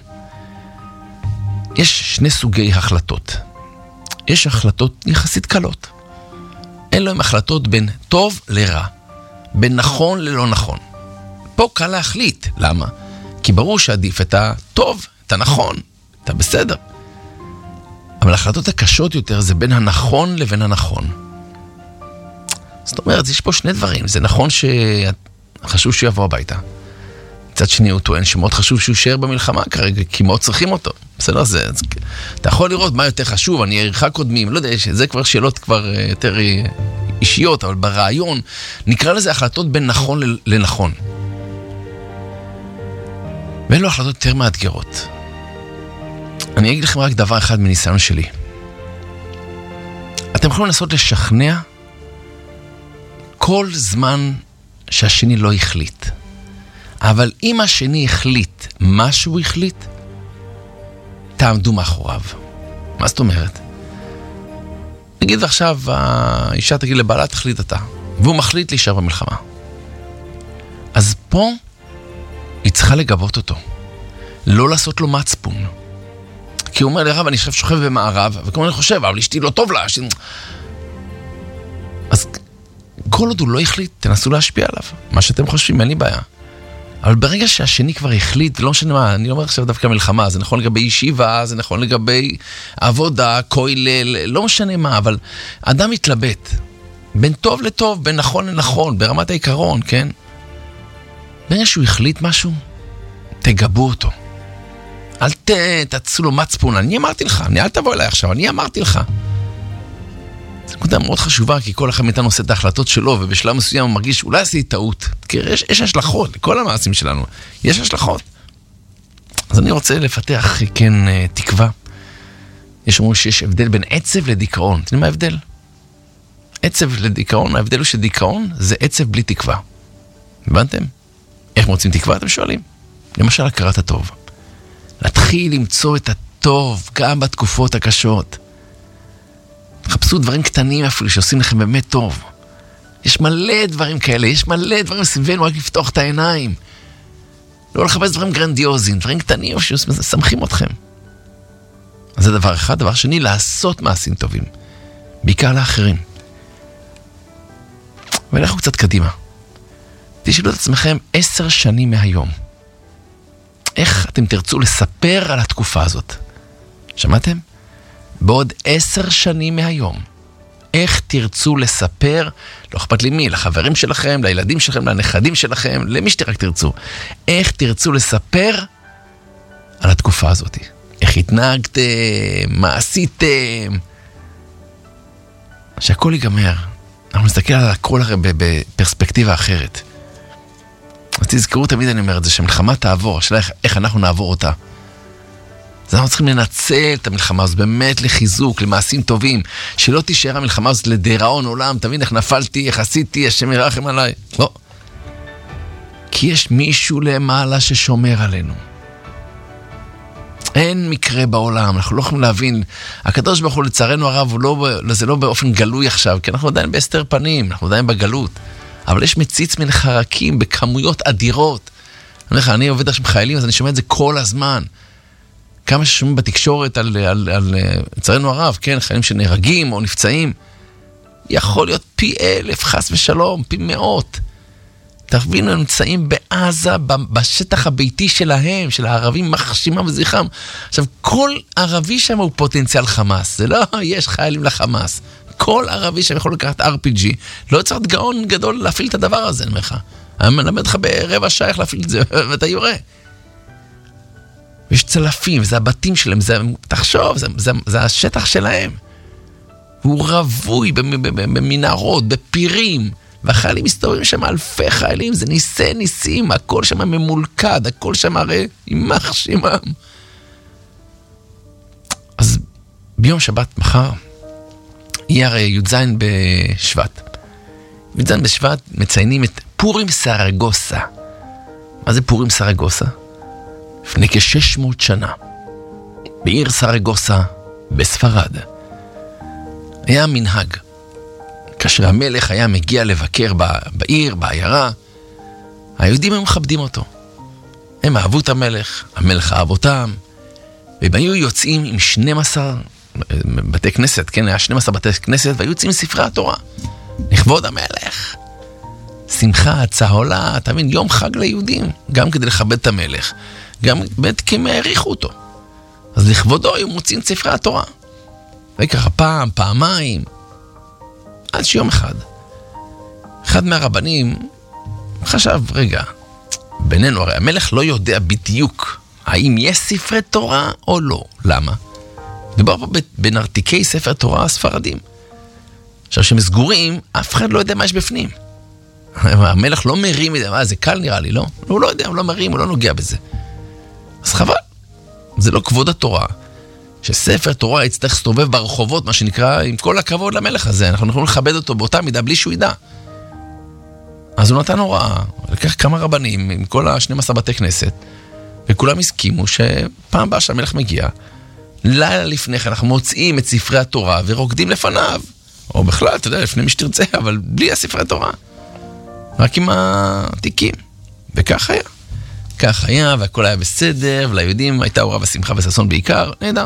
יש שני סוגי החלטות. יש החלטות יחסית קלות. אלו הם החלטות בין טוב לרע, בין נכון ללא נכון. פה קל להחליט. למה? כי ברור שעדיף את הטוב, את הנכון, את הבסדר. אבל ההחלטות הקשות יותר זה בין הנכון לבין הנכון. זאת אומרת, יש פה שני דברים. זה נכון שחשוב שהוא יבוא הביתה. מצד שני הוא טוען שמאוד חשוב שהוא יישאר במלחמה כרגע, כי מאוד צריכים אותו. בסדר, זה, אז, אתה יכול לראות מה יותר חשוב, אני ארחק קודמים, לא יודע, זה כבר שאלות כבר יותר אישיות, אבל ברעיון, נקרא לזה החלטות בין נכון לנכון. ואלו החלטות יותר מאתגרות. אני אגיד לכם רק דבר אחד מניסיון שלי. אתם יכולים לנסות לשכנע כל זמן שהשני לא החליט. אבל אם השני החליט מה שהוא החליט, תעמדו מאחוריו. מה זאת אומרת? נגיד עכשיו, האישה תגיד לבעלה, תחליט אתה. והוא מחליט להישאר במלחמה. אז פה היא צריכה לגבות אותו. לא לעשות לו מצפון. כי הוא אומר לי, רב, אני חושב שוכב במערב, וכמו אני חושב, אבל אשתי לא טוב לה. ש... אז כל עוד הוא לא החליט, תנסו להשפיע עליו. מה שאתם חושבים, אין לי בעיה. אבל ברגע שהשני כבר החליט, לא משנה מה, אני לא אומר עכשיו דווקא מלחמה, זה נכון לגבי ישיבה, זה נכון לגבי עבודה, כולל, לא משנה מה, אבל אדם מתלבט, בין טוב לטוב, בין נכון לנכון, ברמת העיקרון, כן? ברגע שהוא החליט משהו, תגבו אותו. אל ת, תעשו לו מצפון, אני אמרתי לך, אני אל תבוא אליי עכשיו, אני אמרתי לך. זו נקודה מאוד חשובה, כי כל אחד מאיתנו עושה את ההחלטות שלו, ובשלב מסוים הוא מרגיש שאולי עשיתי טעות. כי יש, יש השלכות, לכל המעשים שלנו. יש השלכות. אז אני רוצה לפתח, כן, תקווה. יש אומרים שיש הבדל בין עצב לדיכאון. אתם יודעים מה ההבדל? עצב לדיכאון, ההבדל הוא שדיכאון זה עצב בלי תקווה. הבנתם? איך מוצאים תקווה, אתם שואלים? למשל, הכרת הטוב. להתחיל למצוא את הטוב גם בתקופות הקשות. חפשו דברים קטנים אפילו שעושים לכם באמת טוב. יש מלא דברים כאלה, יש מלא דברים סביבנו, רק לפתוח את העיניים. לא לחפש דברים גרנדיוזיים, דברים קטנים ששמחים אתכם. אז זה דבר אחד. דבר שני, לעשות מעשים טובים. בעיקר לאחרים. ולכו קצת קדימה. תשאלו את עצמכם עשר שנים מהיום. איך אתם תרצו לספר על התקופה הזאת? שמעתם? בעוד עשר שנים מהיום. איך תרצו לספר, לא אכפת לי מי, לחברים שלכם, לילדים שלכם, לנכדים שלכם, למי שרק תרצו. איך תרצו לספר על התקופה הזאת? איך התנהגתם, מה עשיתם? שהכל ייגמר. אנחנו נסתכל על הכל הרי בפרספקטיבה אחרת. אז תזכרו תמיד, אני אומר את זה, שהמלחמה תעבור, השאלה איך, איך אנחנו נעבור אותה. אז אנחנו צריכים לנצל את המלחמה הזאת באמת לחיזוק, למעשים טובים, שלא תישאר המלחמה הזאת לדיראון עולם, תבין איך נפלתי, איך עשיתי, השם ירחם עליי. לא. כי יש מישהו למעלה ששומר עלינו. אין מקרה בעולם, אנחנו לא יכולים להבין, הקדוש ברוך הוא לצערנו הרב, הוא לא, זה לא באופן גלוי עכשיו, כי אנחנו עדיין בהסתר פנים, אנחנו עדיין בגלות, אבל יש מציץ מן חרקים בכמויות אדירות. אני אומר לך, אני עובד עכשיו עם חיילים, אז אני שומע את זה כל הזמן. כמה ששומעים בתקשורת על, על, על, לצערנו הרב, כן, חיילים שנהרגים או נפצעים, יכול להיות פי אלף, חס ושלום, פי מאות. תבינו, הם נמצאים בעזה, בשטח הביתי שלהם, של הערבים, מחשימם וזיחם. עכשיו, כל ערבי שם הוא פוטנציאל חמאס. זה לא, יש חיילים לחמאס. כל ערבי שם יכול לקחת אר פי ג'י, לא צריך גאון גדול להפעיל את הדבר הזה, אני אומר לך. אני מלמד לך ברבע שעה איך להפעיל את זה, ואתה יורה. יש צלפים, זה הבתים שלהם, זה, תחשוב, זה, זה, זה השטח שלהם. הוא רבוי במנהרות, בפירים, והחיילים מסתובבים שם אלפי חיילים, זה ניסי ניסים, הכל שם ממולכד, הכל שם הרי יימח שמם. אז ביום שבת מחר, יהיה הרי י"ז בשבט. י"ז בשבט מציינים את פורים סרגוסה. מה זה פורים סרגוסה? לפני כ-שש מאות שנה, בעיר סרגוסה, בספרד, היה מנהג. כאשר המלך היה מגיע לבקר בעיר, בעיירה, היהודים הם מכבדים אותו. הם אהבו את המלך, המלך אהב אותם, והם היו יוצאים עם שנים עשר בתי כנסת, כן, היה שנים עשר בתי כנסת, והיו יוצאים ספרי התורה, לכבוד המלך. שמחה, צהולה, אתה מבין, יום חג ליהודים, גם כדי לכבד את המלך, גם באמת כי הם העריכו אותו. אז לכבודו היו מוצאים ספרי התורה. וככה פעם, פעמיים, עד שיום אחד, אחד מהרבנים חשב, רגע, בינינו, הרי המלך לא יודע בדיוק האם יש ספרי תורה או לא. למה? מדובר פה בנרתיקי ספר תורה הספרדים. עכשיו, שהם סגורים, אף אחד לא יודע מה יש בפנים. המלך לא מרים את זה, מה, זה קל נראה לי, לא? הוא לא יודע, הוא לא מרים, הוא לא נוגע בזה. אז חבל, זה לא כבוד התורה. שספר תורה יצטרך להסתובב ברחובות, מה שנקרא, עם כל הכבוד למלך הזה. אנחנו יכולים לכבד אותו באותה מידה, בלי שהוא ידע. אז הוא נתן הוראה, לקח כמה רבנים, עם כל ה-שנים עשר בתי כנסת, וכולם הסכימו שפעם הבאה שהמלך מגיע, לילה לפני כן אנחנו מוצאים את ספרי התורה, ורוקדים לפניו. או בכלל, אתה יודע, לפני מי שתרצה, אבל בלי הספרי התורה. רק עם התיקים. וכך היה. כך היה, והכל היה בסדר, וליהודים הייתה אורה ושמחה וששון בעיקר, נהדר.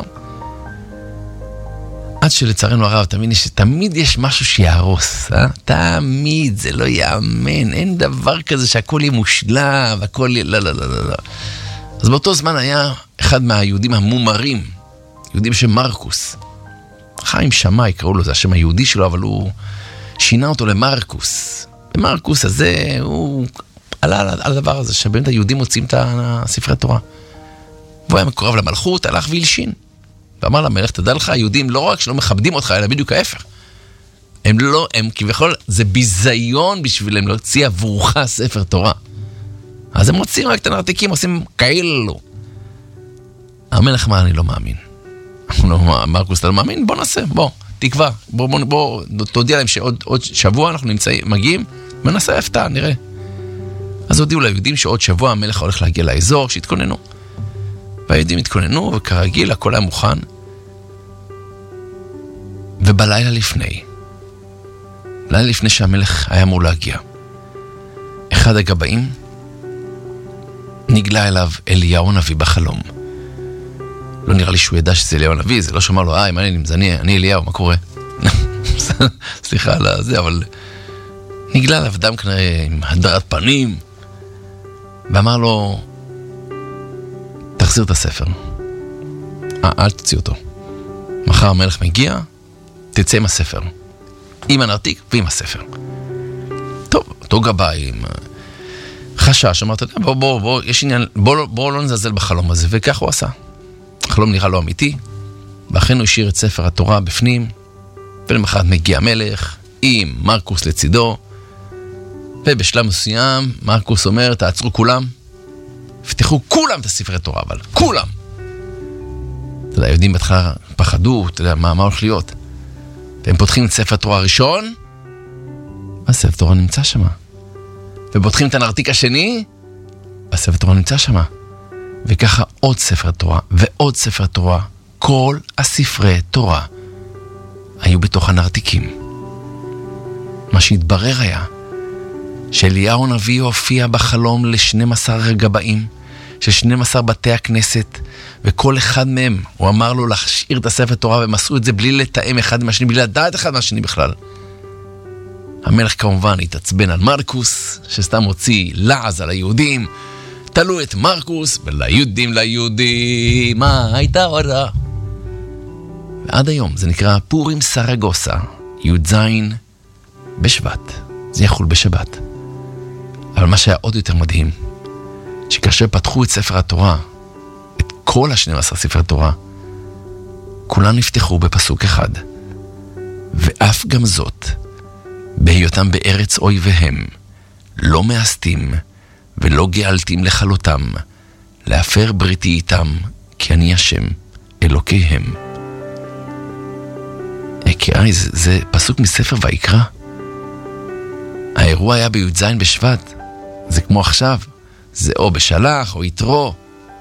עד שלצערנו הרב, תמיד יש, תמיד יש משהו שיהרוס, אה? תמיד, זה לא יאמן, אין דבר כזה שהכל יהיה מושלם, והכל יהיה, לא, לא, לא, לא, לא. אז באותו זמן היה אחד מהיהודים המומרים, יהודים של מרקוס. חיים שמאי, קראו לו, זה השם היהודי שלו, אבל הוא שינה אותו למרקוס. ומרקוס הזה, הוא עלה על הדבר הזה, שבאמת היהודים מוצאים את הספרי התורה. והוא היה מקורב למלכות, הלך וילשין. ואמר למלך, תדע לך, היהודים לא רק שלא מכבדים אותך, אלא בדיוק ההפך. הם לא, הם כביכול, זה ביזיון בשבילם להוציא עבורך ספר תורה. אז הם מוצאים רק את הנרתיקים, עושים כאילו. המלך מה, אני לא מאמין. מרקוס, אתה לא מאמין? בוא נעשה, בוא, תקווה. בוא, בוא, בוא, תודיע להם שעוד עוד שבוע אנחנו נמצאים, מגיעים, ונעשה הפתעה, נראה. אז הודיעו ליהודים שעוד שבוע המלך הולך להגיע לאזור, שהתכוננו. והיהודים התכוננו, וכרגיל, הכל היה מוכן. ובלילה לפני, לילה לפני שהמלך היה אמור להגיע, אחד הגבאים נגלה אליו אליהו הנביא בחלום. לא נראה לי שהוא ידע שזה אליהו הנביא, זה לא שמע לו, אה, מה אני, זה אני, אני אליהו, מה קורה? סליחה על זה, אבל נגלה אליו אדם כנראה עם הדרת פנים, ואמר לו, תחזיר את הספר. אל תוציא אותו. מחר המלך מגיע, תצא עם הספר. עם הנרתיק ועם הספר. טוב, אותו גבאי עם חשש, אמרת, בוא, בוא, בוא, יש עניין, בוא, בוא לא נזלזל בחלום הזה, וכך הוא עשה. החלום נראה לא אמיתי, ואכן הוא השאיר את ספר התורה בפנים, ולמחרת מגיע המלך, עם מרקוס לצידו, ובשלב מסוים, מרקוס אומר, תעצרו כולם, פתחו כולם את הספרי תורה, אבל כולם. אתה יודע, יודעים בהתחלה פחדו, אתה יודע, מה, מה הולך להיות? והם פותחים את ספר התורה הראשון, הספר התורה נמצא שמה. ופותחים את הנרתיק השני, הספר התורה נמצא שמה. וככה עוד ספר תורה, ועוד ספר תורה, כל הספרי תורה היו בתוך הנרתיקים. מה שהתברר היה, שאליהו הנביא הופיע בחלום ל-שנים עשר גבאים, של שנים עשר בתי הכנסת, וכל אחד מהם, הוא אמר לו להשאיר את הספר תורה, והם עשו את זה בלי לתאם אחד מהשני, בלי לדעת אחד מהשני בכלל. המלך כמובן התעצבן על מרקוס, שסתם הוציא לעז על היהודים, תלו את מרקוס, וליהודים ליהודים, מה הייתה הוראה? ועד היום זה נקרא פורים סרגוסה, י"ז בשבט, זה יחול בשבת. אבל מה שהיה עוד יותר מדהים, שכאשר פתחו את ספר התורה, את כל ה-שנים עשר ספרי תורה, כולם נפתחו בפסוק אחד. ואף גם זאת, בהיותם בארץ אויביהם, לא מאסתים ולא גאלתים לכלותם, להפר בריתי איתם, כי אני השם, אלוקיהם. אוקיי, זה, זה פסוק מספר ויקרא. האירוע היה בי"ז בשבט, זה כמו עכשיו, זה או בשלח או יתרו.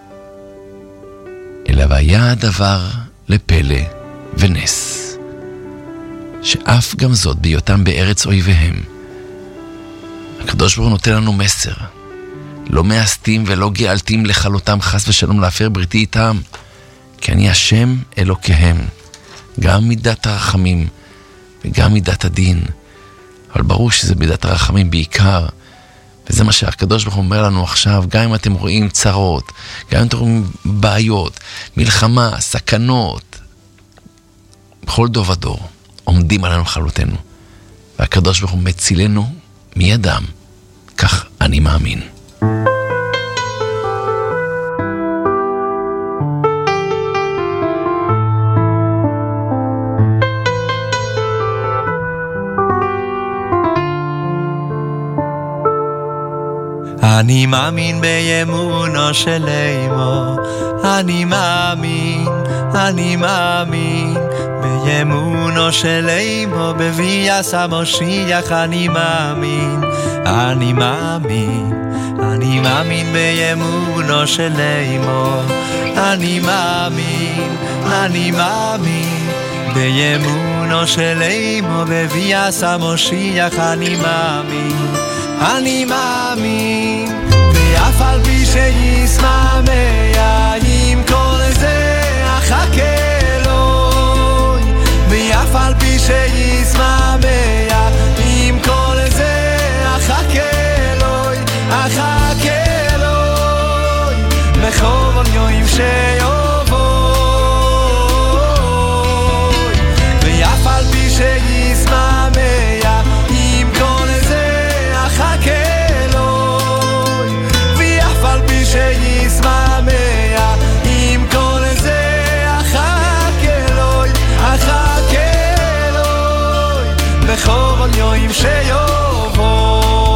אלא והיה הדבר לפלא ונס, שאף גם זאת בהיותם בארץ אויביהם. הקדוש ברוך הוא נותן לנו מסר, לא מאסתים ולא גאלתים לכלותם חס ושלום להפר בריתי איתם, כי אני השם אלוקיהם. גם מידת הרחמים וגם מידת הדין, אבל ברור שזה מידת הרחמים בעיקר, וזה מה שהקדוש ברוך הוא אומר לנו עכשיו. גם אם אתם רואים צרות, גם אם אתם רואים בעיות, מלחמה, סכנות, בכל דור ודור עומדים עלינו חלותנו, והקדוש ברוך הוא מצילנו מידם. כך אני מאמין. אני מאמין באמונו של אימו, אני מאמין, אני מאמין באמונו של אימו, בביאת המשיח אני מאמין, אני מאמין, אני מאמין באמונו של אימו, אני מאמין, אני מאמין באמונו של אימו, בביאת המשיח אני מאמין, אני מאמין, ואף על פי שישמע עם כל זה אחכה אלוהי, ואף על פי שישמע עם כל זה אחכה אלוהי, אחכה אלוהי, בכל יום שיבוא, ואף על פי שישמע עם כל זה אחכה אלוהי, ואף על פי שישמע עם כל זה אחכה אלוהי, אחכה אלוהי, בכל יום שיבוא.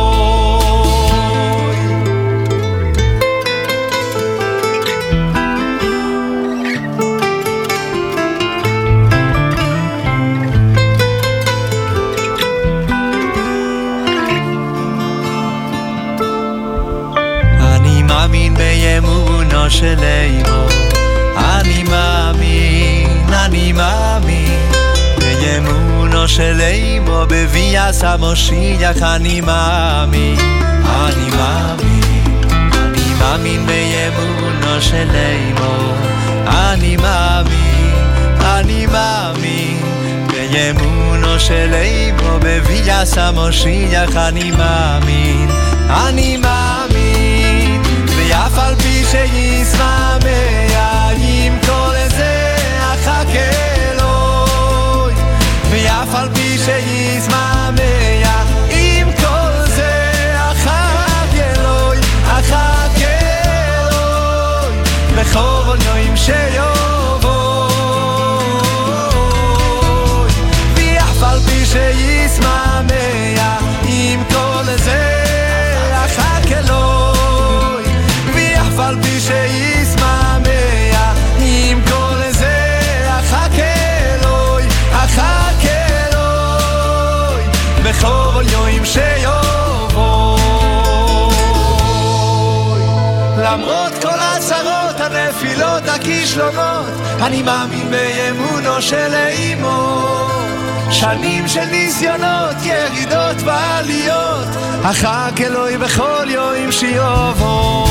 מאמין באמונו של אימו, אני מאמין, אני מאמין באמונו של אימו, בביאת המשיח אני מאמין, אני מאמין, אני מאמין באמונו של אימו, אני מאמין, אני מאמין באמונו של אימו, בביאת המשיח אני מאמין, אני מאמין, ואף על פי שישמע שיבוא ואף על פי שישמח עם כל זה אחכה לו ואף על פי שישמח עם כל זה אחכה לו אחכה לו בכל יום שיבוא למרות כל הצרות, הנפילות, הכישלונות אני מאמין באמונו של אימו שנים של ניסיונות, ירידות ועליות אחר אלוהי בכל יום שיבוא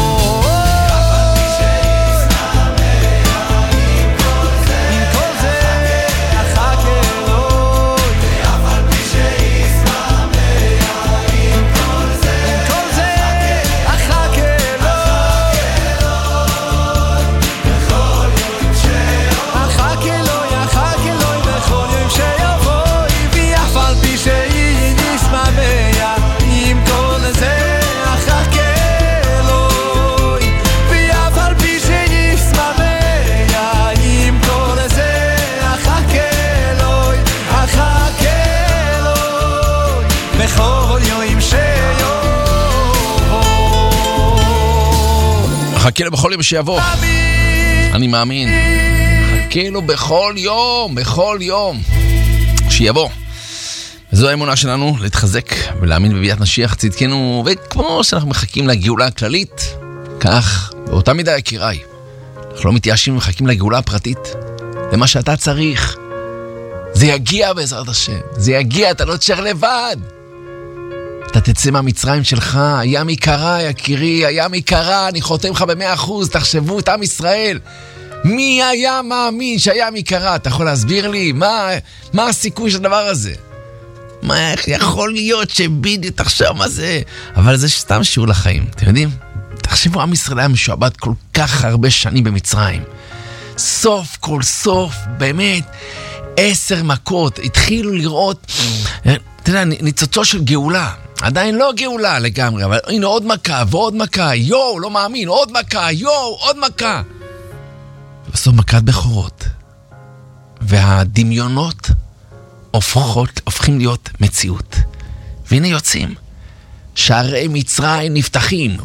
חכה לו בכל יום שיבוא. אני מאמין. חכה לו בכל יום, בכל יום שיבוא. וזו האמונה שלנו, להתחזק ולהאמין בביאת משיח צדקנו, וכמו שאנחנו מחכים לגאולה הכללית, כך, באותה מידה יקיריי, אנחנו לא מתייאשים ומחכים לגאולה הפרטית, למה שאתה צריך. זה יגיע בעזרת השם, זה יגיע, אתה לא תשאר לבד. אתה תצא מהמצרים שלך, הים יקרה יקירי, הים יקרה, אני חותם לך במאה אחוז, תחשבו את עם ישראל. מי היה מאמין שהים יקרה? אתה יכול להסביר לי? מה, מה הסיכוי של הדבר הזה? מה, איך יכול להיות שבדיוק תחשב מה זה? אבל זה סתם שיעור לחיים, אתם יודעים? תחשבו, עם ישראל היה משועבד כל כך הרבה שנים במצרים. סוף כל סוף, באמת, עשר מכות, התחילו לראות, אתה יודע, ניצוצו של גאולה. עדיין לא גאולה לגמרי, אבל הנה עוד מכה ועוד מכה, יואו, לא מאמין, עוד מכה, יואו, עוד מכה. בסוף מכת בכורות. והדמיונות הופכות, הופכים להיות מציאות. והנה יוצאים. שערי מצרים נפתחים.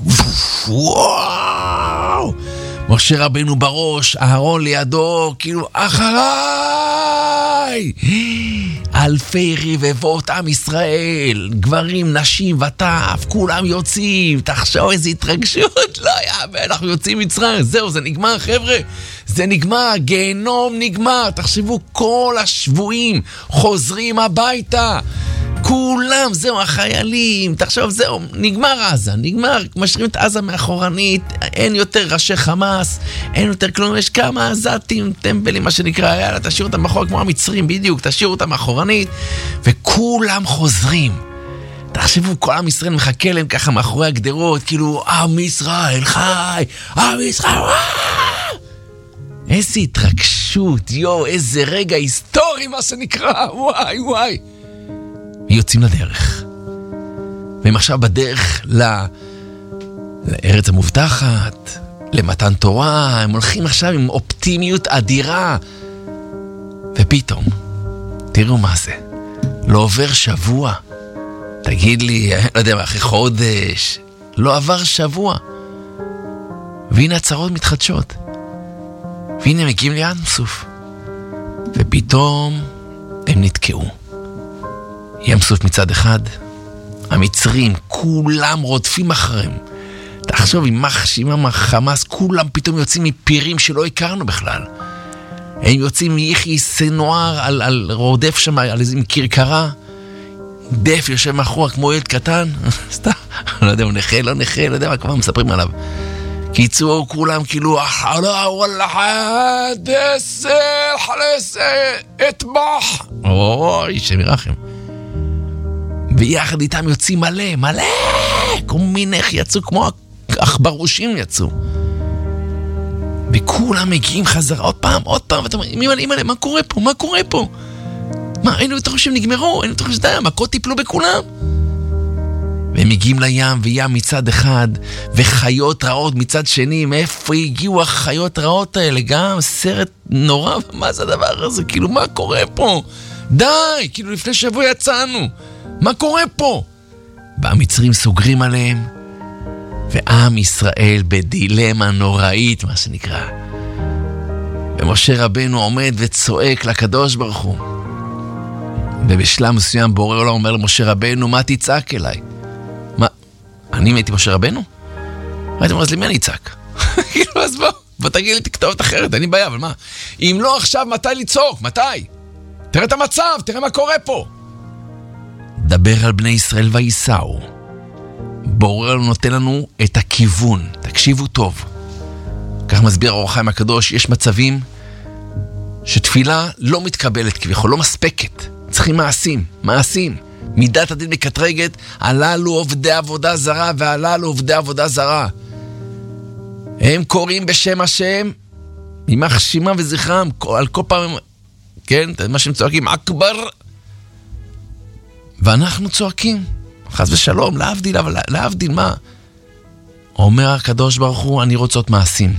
וואו! משה רבנו בראש, אהרון לידו, כאילו, אחריי! אלפי רבבות עם ישראל, גברים, נשים וטף, כולם יוצאים, תחשוב איזו התרגשות, לא יאמן, אנחנו יוצאים מצרים, זהו, זה נגמר חבר'ה, זה נגמר, גיהנום נגמר, תחשבו, כל השבויים חוזרים הביתה, כולם, זהו, החיילים, תחשוב, זהו, נגמר עזה, נגמר, משאירים את עזה מאחורנית, אין יותר ראשי חמאס, אין יותר כלום, יש כמה עזתים, טמבלים, מה שנקרא, יאללה, תשאירו אותם מאחור כמו המצרים, בדיוק, תשאירו אותם מאחורנית, וכולם חוזרים. תחשבו, כל עם ישראל מחכה להם ככה מאחורי הגדרות, כאילו, עם ישראל חי, עם ישראל, איזה התרגשות, יו, איזה רגע היסטורי, מה שנקרא, וואי, וואי. יוצאים לדרך. והם עכשיו בדרך ל... לארץ המובטחת, למתן תורה, הם הולכים עכשיו עם אופטימיות אדירה. ופתאום, תראו מה זה. לא עובר שבוע. תגיד לי, לא יודע, אחרי חודש, לא עבר שבוע. והנה הצרות מתחדשות. והנה מגיעים ליד סוף. ופתאום הם נתקעו. ים סוף מצד אחד, המצרים, כולם רודפים אחריהם. תחשוב, עם מחשים, עם החמאס, כולם פתאום יוצאים מפירים שלא הכרנו בכלל. הם יוצאים מיחי סנואר על, על רודף שם, על איזה כרכרה. דף יושב מאחורה כמו ילד קטן. סתם, לא יודע, הוא נכה, לא נכה, לא יודע מה כבר מספרים עליו. קיצור, כולם כאילו, אחלה, וואלה, חדסל, חלסל, אתבח. אוי, שמרחם. ויחד איתם יוצאים מלא, מלא, כל מיני יצאו כמו אכברושים יצאו. וכולם מגיעים חזרה עוד פעם, עוד פעם, ואתה אומר, אימא'לה, אימא'לה, מה קורה פה? מה קורה פה? מה, היינו יותר חושבים נגמרו, היינו יותר חושבים די, המכות טיפלו בכולם. והם מגיעים לים, וים מצד אחד, וחיות רעות מצד שני. מאיפה הגיעו החיות רעות האלה? גם סרט נורא, מה זה הדבר הזה? כאילו, מה קורה פה? די, כאילו לפני שבוע יצאנו. מה קורה פה? והמצרים סוגרים עליהם, ועם ישראל בדילמה נוראית, מה שנקרא. ומשה רבנו עומד וצועק לקדוש ברוך הוא. ובשלב מסוים בורא עולם אומר למשה רבנו, מה תצעק אליי? מה? אני הייתי משה רבנו? הייתי אומר, אז למי אני אצעק? כאילו, אז בוא, בוא תגיד לי תכתובת אחרת, אני בעיה, אבל מה? אם לא עכשיו, מתי לצעוק? מתי? תראה את המצב, תראה מה קורה פה. דבר על בני ישראל ויסעו. בורא עולם נותן לנו את הכיוון, תקשיבו טוב. כך מסביר האור החיים הקדוש, יש מצבים שתפילה לא מתקבלת כביכול, לא מספקת. צריכים מעשים, מעשים. מידת הדין מקטרגת, הללו עובדי עבודה זרה והללו עובדי עבודה זרה. הם קוראים בשם השם, יימח שמם וזכרם, על כל פעם, כן, מה שהם צועקים, אכבר. ואנחנו צועקים, חס ושלום, להבדיל, אבל להבדיל מה? אומר הקדוש ברוך הוא, אני רוצות מעשים.